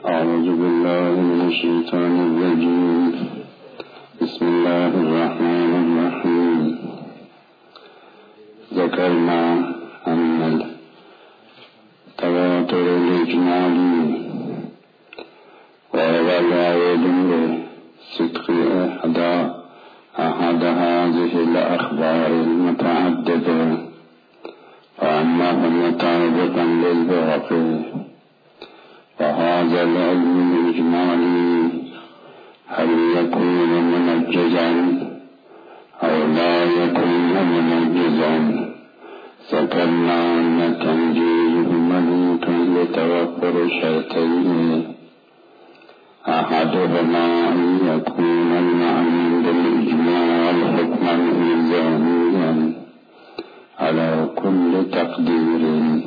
أعوذ بالله من الشيطان الرجيم. بسم الله الرحمن الرحيم. ذكرنا أن التواتر الإجمالي وهو العائد بصدق أحد هذه الأخبار المتعددة وأنه مطابقا للواقع. وهذا العلم الإجمالي هل يكون منجزا أو لا يكون منجزا؟ ذكرنا أن تنجيزه ملوك لتوفر شرطين: أحدهما أن يكون المعنى بالإجمال حكما إلزاميا على كل تقدير،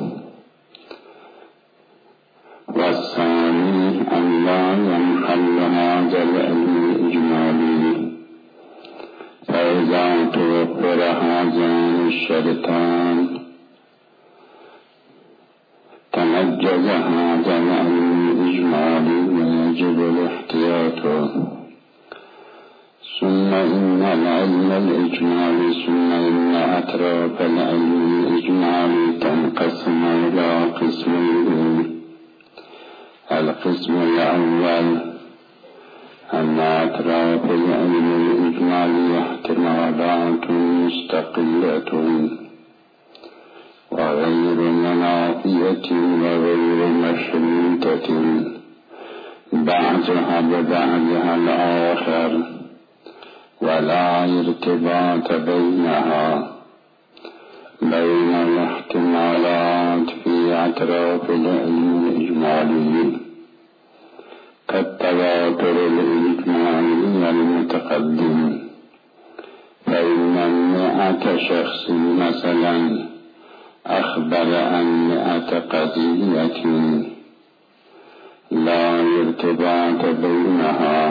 والثاني أن لا ينحل هذا العلم الإجمالي، فإذا توفر هذان الشرطان تنجز هذا العلم الإجمالي ويجب الاحتياط. ثم إن العلم الإجمالي ثم إن أطراف العلم الإجمالي تنقسم إلى قسمين: القسم الأول أن أطراف العلم الإجمالي احتمالات مستقلة وغير منافية وغير مشروطة بعضها ببعضها الآخر، ولا ارتباط بين الاحتمالات في أطراف العلم الإجمالي كالتواتر الإجمالي المتقدم. فإن 100 شخص مثلا أخبر عن 100 قضية لا ارتباط بين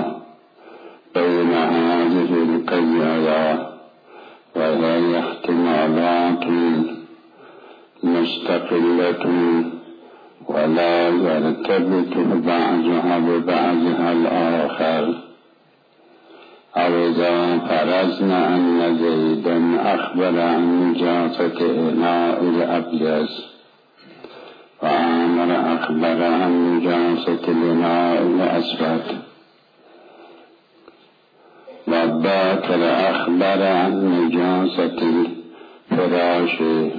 هذه القضايا، وهي احتمالات مستقلة ولا يرتبط بعضها ببعضها الآخر. أو إذا فرضنا أن زيدا أخبر عن نجاسة إناء الأبيض وعامر أخبر عن نجاسة الإناء الأسود، والباكر أخبر عن نجاسة الفراش،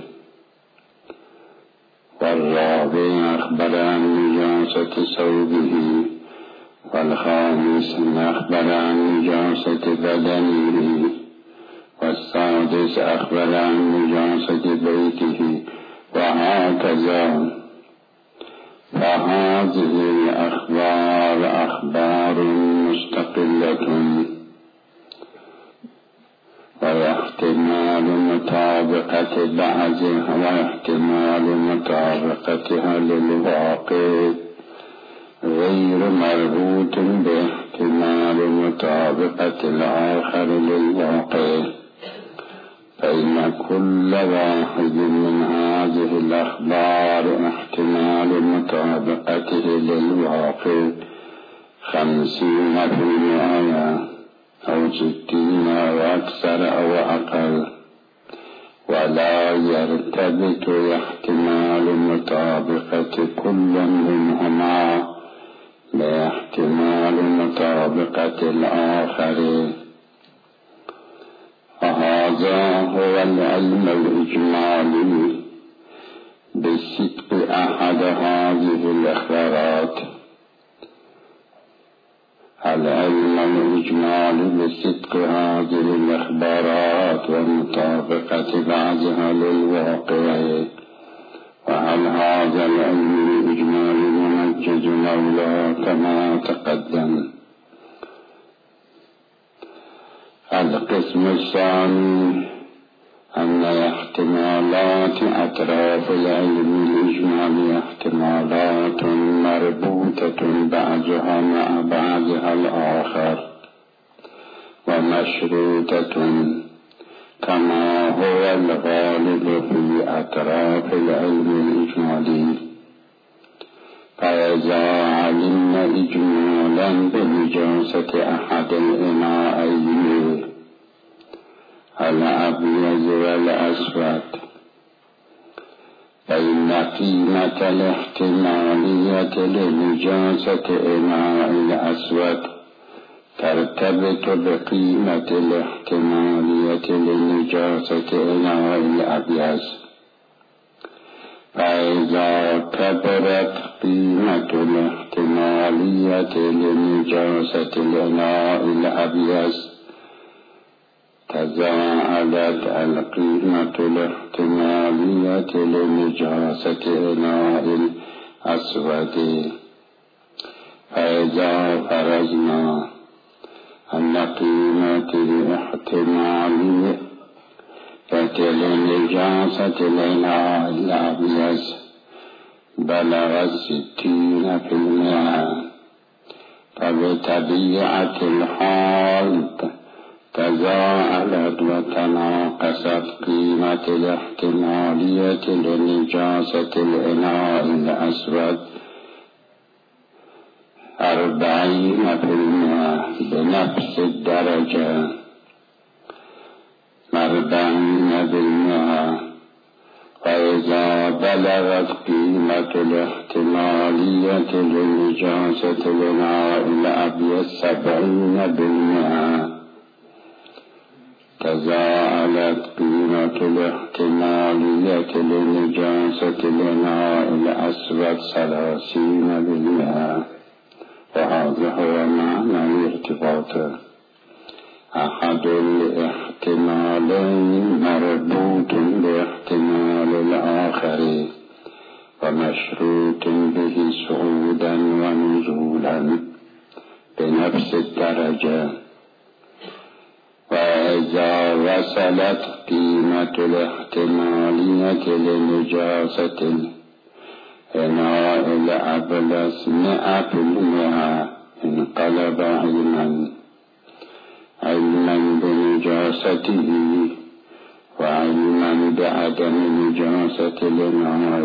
والرابع أخبر عن نجاسة ثوبه، والخامس أخبر عن نجاسة بدنه، والسادس أخبر عن نجاسة بيته، وهكذا. فهذه الأخبار أخبار مستقلة، واحتمال مطابقة بعضها واحتمال مطابقتها للواقع غير مربوط باحتمال مطابقة الآخر للواقع. فإن كل واحد من هذه الأخبار احتمال مطابقته للواقع 50% أو 60 أو أكثر أو أقل، ولا يرتبط احتمال مطابقة كل منهما باحتمال مطابقة الآخر. وهذا هو العلم الإجمالي بصدق أحد هذه الأخبارات. العلم الإجمالي بصدق هذه الأخبارات ومطابقة بعضها للواقع. وهل هذا العلم الإجمالي منجز أو لا كما تقدم؟ القسم الثاني أن احتمالات أطراف العلم الإجمالي احتمالات مربوطة بعضها مع بعضها الآخر ومشروطة كما هو الغالب في أطراف العلم الإجمالي. فإذا علمنا إجمالا بنجاسة أحد الإناءين الأبيض والأسود، فإن قيمة الاحتمالية لنجاسة إناء الأسود ترتبط بقيمة الاحتمالية لنجاسة إناء الأبيض، فإذا كبرت قيمة الاحتمالية لنجاسة الإناء الأبيض تزاعدت القيمة الاحتمالية لنجاسة إناء الأسود. فإذا فرضنا أن قيمة الاحتمالية لنجاسة الإناء الأبيض بلغت 60%، فبطبيعة الحال تزاعدت وتناقصت قيمة الاحتمالية لنجاسة الإناء الأسود 40% بنفس الدرجة 40%. وإذا بلغت قيمة الاحتمالية لنجاسة الإناء الأبيض 70% تزاعدت قيمة الاحتمالية لنجاسة الإناء الأسود 30%. وهذا هو معنى الارتباط، أحد الاحتمالين مربوط باحتمال الآخر ومشروط به صعودا ونزولا بنفس الدرجة. وإذا وصلت قيمة الاحتمالية لنجاسة الإناء الأبيض 100% انقلب علما بنجاسته وعلما بعدم نجاسة الإناء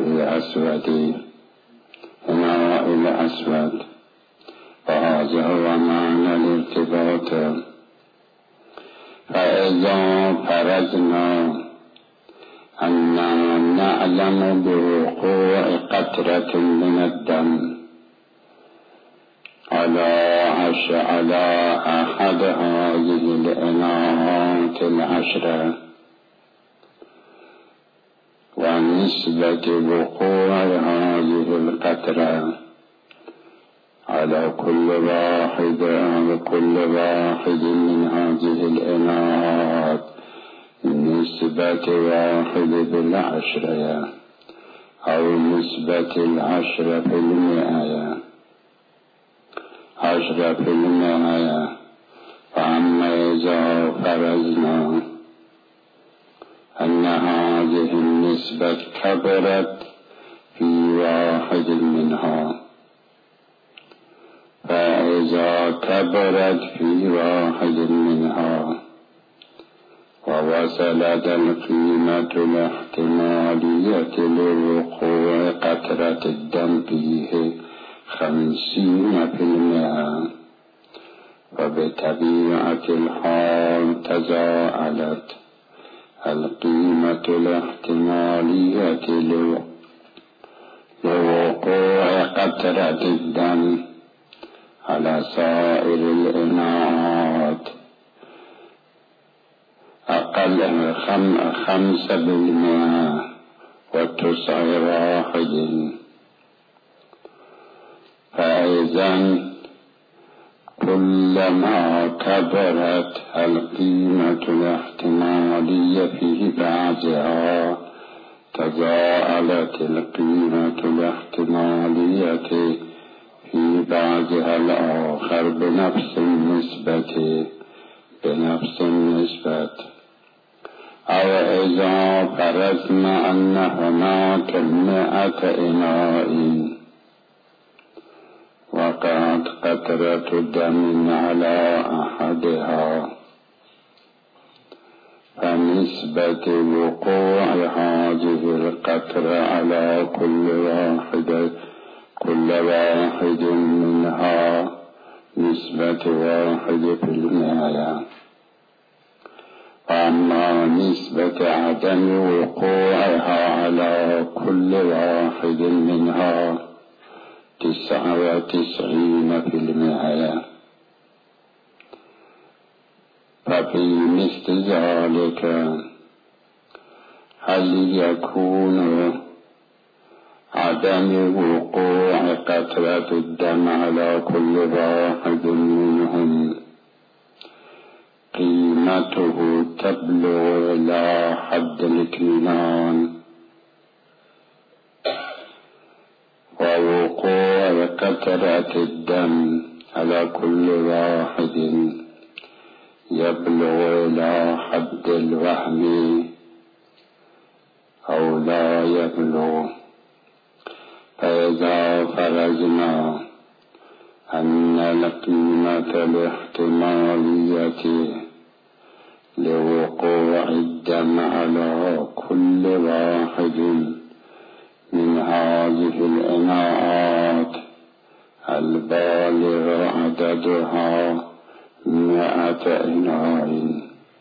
الأسود. وهذا هو معنى الارتباط. فإذا فرضنا أننا نعلم بوقوع قطرة من الدم على أحد هذه الإناءات 10، ونسبة وقوع هذه القطرة على كل واحد من هذه الإناءات نسبة 1/10 أو نسبة 10%. فأما إذا فرضنا أن هذه النسبة كبرت في واحد منها، فإذا كبرت في واحد منها ووصلت القيمة الاحتمالية لوقوع قطرة الدم فيه 50%، وبطبيعة الحال تزاعدت القيمة الاحتمالية لوقوع قطرة الدم على سائر الإناءات أقل من 5% وتصغر 1. فإذا كلما كبرت القيمة الاحتمالية في بعضها تزاعدت القيمة الاحتمالية في بعضها الآخر بنفس النسبة. أو إذا فرضنا أن هناك 100 إناء وقعت قطرة دم على أحدها، فنسبة وقوع هذه القطرة على كل واحد منها نسبة 1%. وأما نسبة عدم وقوعها على كل واحد منها 99%. ففي مثل ذلك هل يكون عدم وقوع قطرة الدم على كل واحد منهم قيمته تبلغ إلى حد الاطمئنان، ووقوع قطرة الدم على كل واحد يبلغ إلى حد الوهم أو لا يبلغ؟ فإذا فرضنا أن القيمة الاحتمالية لوقوع الدم على كل واحد من هذه الإناءات البالغ عددها 100 إناء،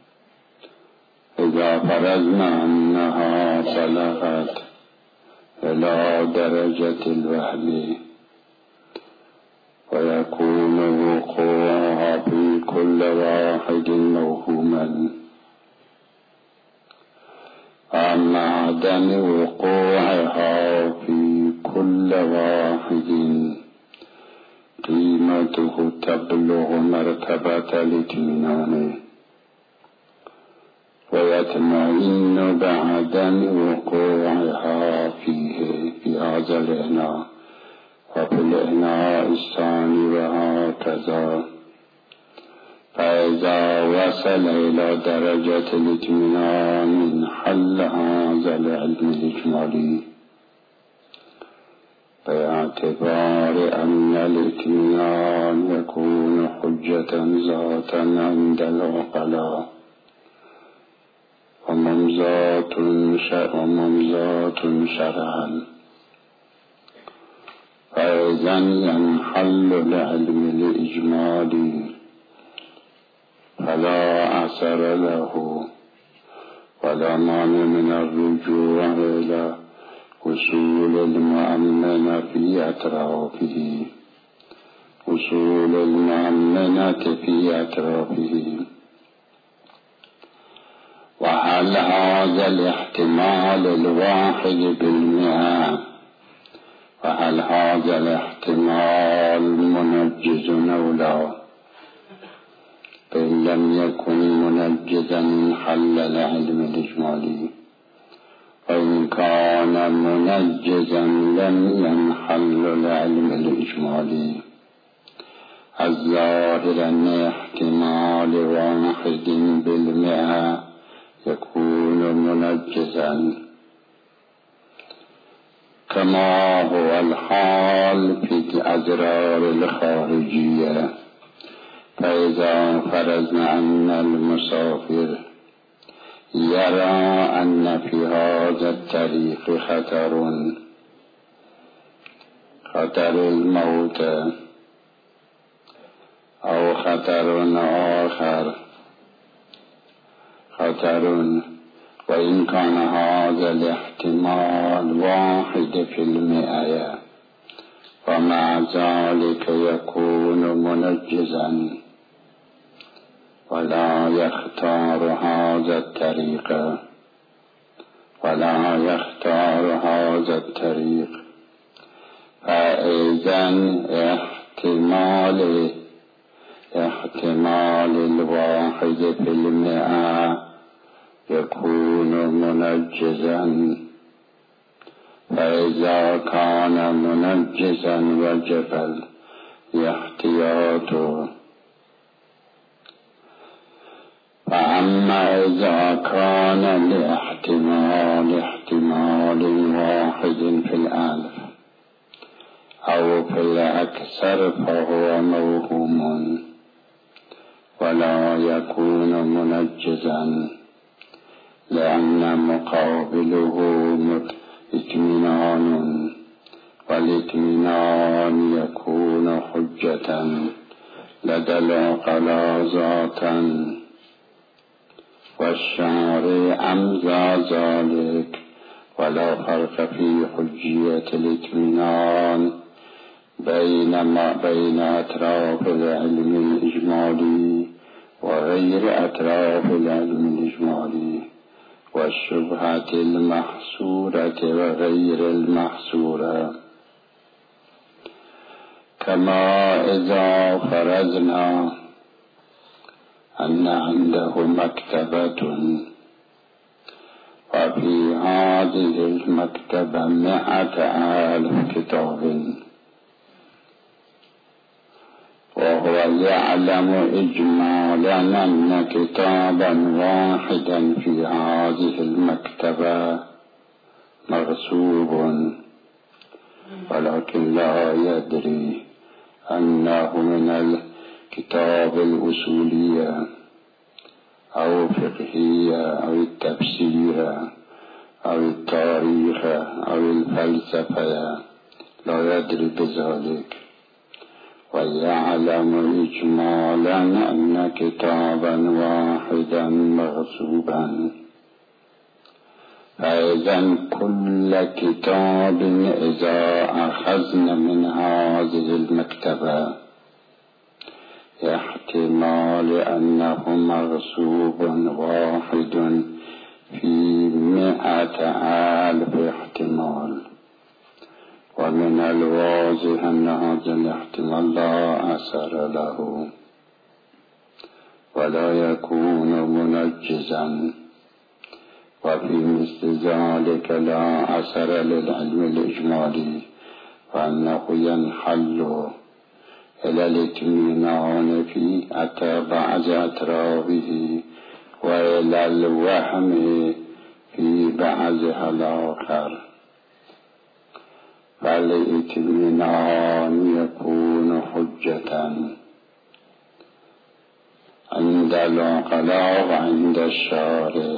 إذا فرضنا أنها بلغت إلى درجة الوهم ويكون وقوعها في كل واحد موهوما، أما عدم وقوعها في كل واحد قيمته تبلغ مرتبة الاطمئنان، ويطمئن بعدم وقوعها فيه في هذا الإناء وفي الإناء الثاني وهكذا. فإذا وصل إلى درجة الاطمئنان انحل هذا العلم الإجمالي، باعتبار أن الاطمئنان يكون حجة ذاتا عند العقلاء وممزات شرعا. فإذا ينحل العلم الإجمالي فلا أثر له ولا مانع من الرجوع إلى وصول المؤمنة في أطرافه، وصول المؤمنة في أطرافه. وهل هذا الاحتمال 1%، وهل هذا الاحتمال منجز أو لا؟ فإن لم يكن منجزا انحل العلم الإجمالي، وإن كان منجزا لم ينحل العلم الإجمالي. الظاهر أن احتمال 1% يكون منجزا، كما هو الحال في الأضرار الخارجية. فإذا فرضنا أن المسافر يرى أن في هذا الطريق خطر الموت أو خطر آخر وإن كان هذا الاحتمال 1%، ومع ذلك يكون منجزا ولا يختار هذا الطريق، فإذا احتمال 1% يكون منجزا. فإذا كان منجزا وجب الاحتياط. فأما إذا كان احتمال 1 في 1000 أو في الأكثر فهو موهوم ولا يكون منجزا، لأن مقابله اطمئنان، والاطمئنان يكون حجة لدى العقلاء ذاتا والشارع أمضى ذلك، ولا فرق في حجية الاطمئنان بين أطراف العلم الإجمالي وغير أطراف العلم الإجمالي، والشبهة المحصورة وغير المحصورة. كما إذا فرضنا أن عنده مكتبة وفي هذه المكتبة 100,000 كتاب، وهو يعلم إجمالا أن كتابا واحدا في هذه المكتبة مغصوب، ولكن لا يدري أنه من الكتاب الأصولية أو فقهية أو التفسير أو التاريخ أو الفلسفة، لا يدري بذلك، ويعلم إجمالا أن كتابا واحدا مغصوبا. فإذا كل كتاب إذا أخذنا من هذه المكتبة احتمال أنه مغصوب واحد في 100,000 احتمال، ومن الواضح أن هذا الاحتمال لا أثر له ولا يكون منجزا، وفي مثل ذلك لا أثر للعلم الإجمالي، وأنه ينحل إلى الاطمئنان في بعض أطرافه وإلى الوهم في بعضها الآخر. فالاطمئنان يكون حجة عند العقلاء وعند الشارع،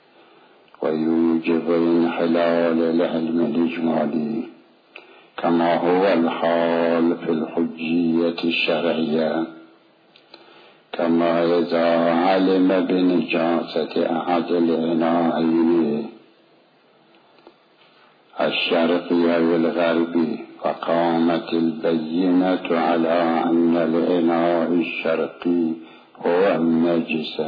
ويوجب انحلال العلم الإجمالي، كما هو الحال في الحجية الشرعية. كما إذا علم بنجاسة أحد الإناءين الشرقي أو الغربي، فقامت البينة على أن الإناء الشرقي هو النجس،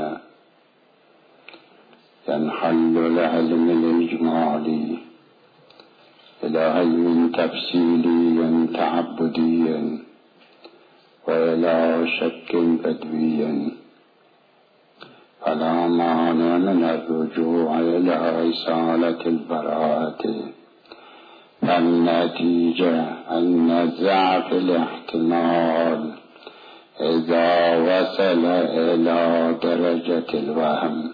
ينحل العلم الإجمالي إلى علم تفصيلي تعبدي وإلى شك بدوي، فلا مانع من الرجوع إلى إصالة البراءة. فالنتيجة أن ضعف الاحتمال إذا وصل إلى درجة الوهم،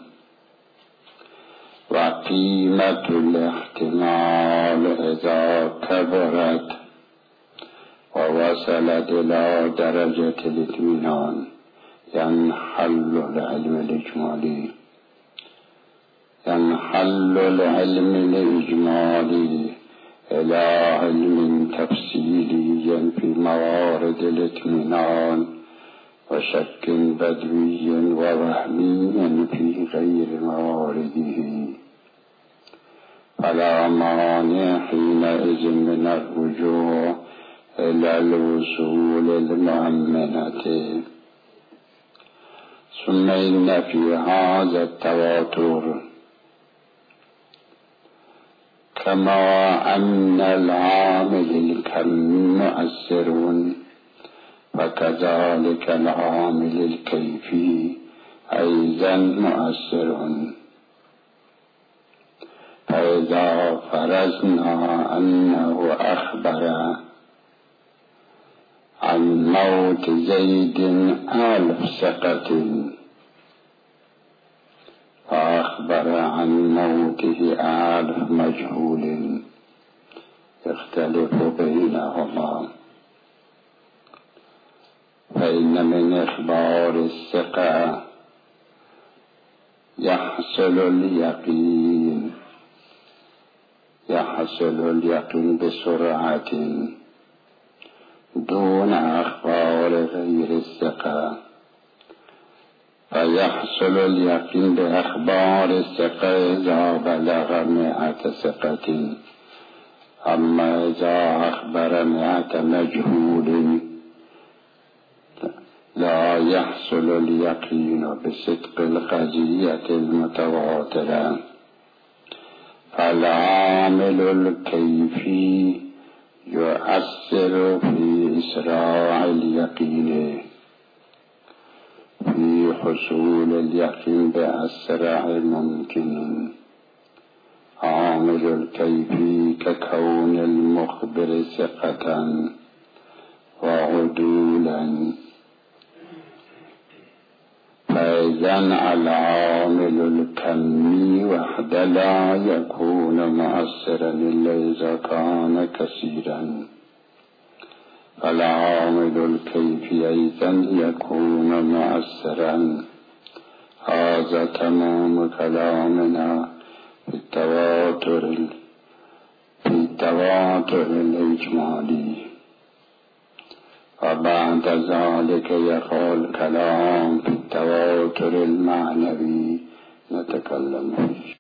وقيمة الاحتمال إذا كبرت ووصلت إلى درجة الاطمئنان، ينحل العلم الإجمالي. ينحل العلم الإجمالي إلى علم تفصيلي في موارد الاطمئنان، وشك بدوي ووهمي في غير موارده، فلا مانع حينئذ من الرجوع إلى الوصول المؤمنة. ثم إن في هذا التواتر كما أن العامل الكم مؤثر، فكذلك العامل الكيفي أيضا مؤثر. فإذا فرضنا أنه أخبر عن موت زيد 1000 ثقة، فأخبر عن موته 1000 مجهول يختلف بينهما، فإن من إخبار الثقة يحصل اليقين بسرعة دون أخبار غير الثقة. ثقة، فيحصل اليقين بأخبار الثقة إذا بلغ 100 ثقة. أما إذا أخبر 100 مجهول لا يحصل اليقين بصدق القضية المتواترة. فالعامل الكيفي يؤثر في إسراع اليقين، في حصول اليقين بأسرع ممكن. عامل الكيفي ككون المخبر ثقة وعدولا. فإذا العامل الكمي وحده لا يكون مؤثرا إلا إذا كان كثيرا، فالعامل الكيفي أيضا يكون مؤثرا. هذا تمام كلامنا في التواتر الإجمالي. وبعد ذلك يقول كلام في التواتر المعنوي نتكلم فيه.